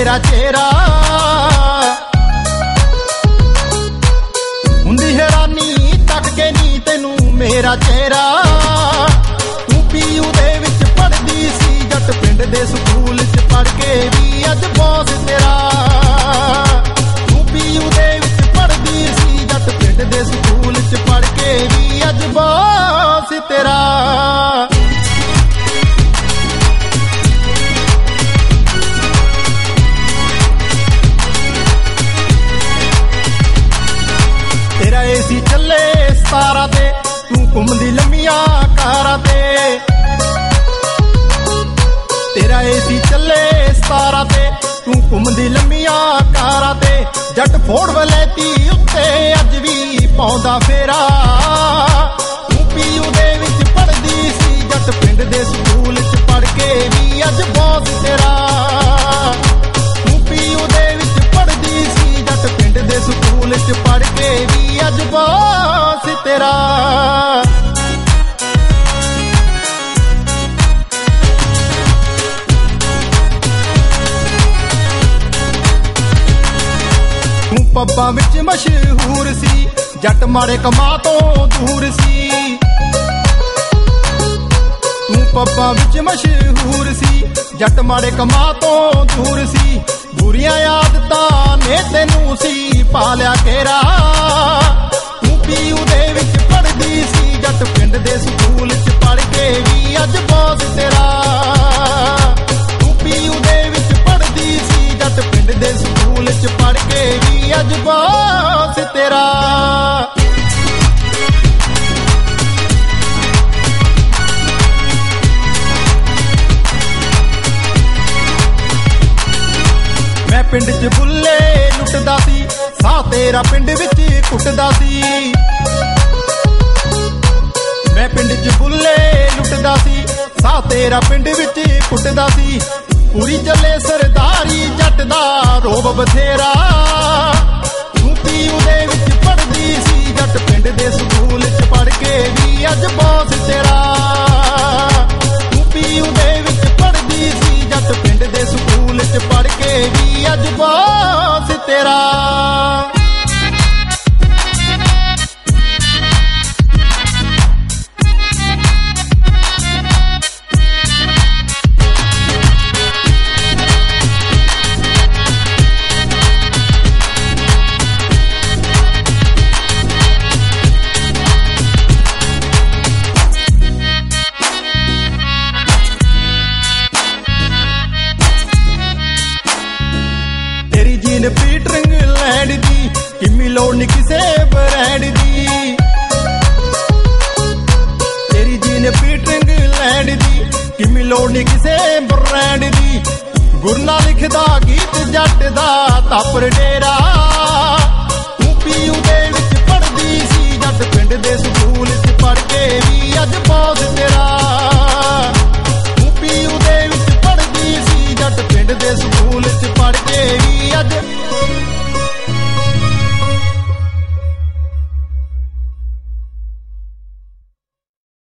तेरा चेहरा हुंदी हैरानी तक के नी तैनू मेरा चेहरा तू पीयू दे विच पढ़दी सी जट पिंड दे स्कूल च पढ़ के भी अज बॉस तेरा तू पीयू दे विच पढ़दी सी जट पिंड दे स्कूल च पढ़ के भी अज बॉस तेरा तेरा एसी चले 17 ते तू घुमदी लम्मिया कारां ते तेरा एसी चले 17 ते तू घुमदी लम्मिया कारां ते जट फोड़ वलैती उत्ते अज भी पाउंदा फेरा तू पीयू दे विच पढ़दी सी जट पिंड दे स्कूल च पढ़ के भी अज बॉस तेरा तू पीयू दे विच पढ़दी सी जट पिंड दे स्कूल च पढ़ के भी अज बॉस तेरा पब्बां विच मशहूर सी जट माड़े कमा तो दूर सी तू पब्बां विच मशहूर सी जट माड़े कमा तो दूर सी बुरियां आदतां ने तैनू सी पालिया केरा तू पीयू दे विच पढ़दी सी जट पिंड दे स्कूल च पढ़ के भी अज बॉस तेरा तू पीयू दे विच पढ़दी सी जट पिंड दे स्कूल च पढ़ के भी अज बॉस तेरा मैं पिंड च बुल्ले लुटदा सी साह तेरा पिंड विच कुटदा सी मैं पिंड च बुल्ले लुटदा सी साह तेरा पिंड विच कुटदा सी पूरी चले सरदारी जट दा रोब बथेरा तू पीयू दे विच पढ़दी सी जट पिंड दे स्कूल च पढ़ के भी अज बॉस तेरा तू पीयू दे विच पढ़दी सी जट पिंड दे स्कूल च पढ़ के भी अज बॉस तेरा पीटर इंग्लैंड दी किमी लोड़ नी किसे ब्रांड दी तेरी जीन पीटर इंग्लैंड दी किमी लोड़ नी किसे ब्रांड दी गुरना लिखदा गीत जट दा तापर डेरा तू पीयू दे विच पढ़दी सी जट पिंड दे स्कूल च पढ़ के भी अज बॉस तेरा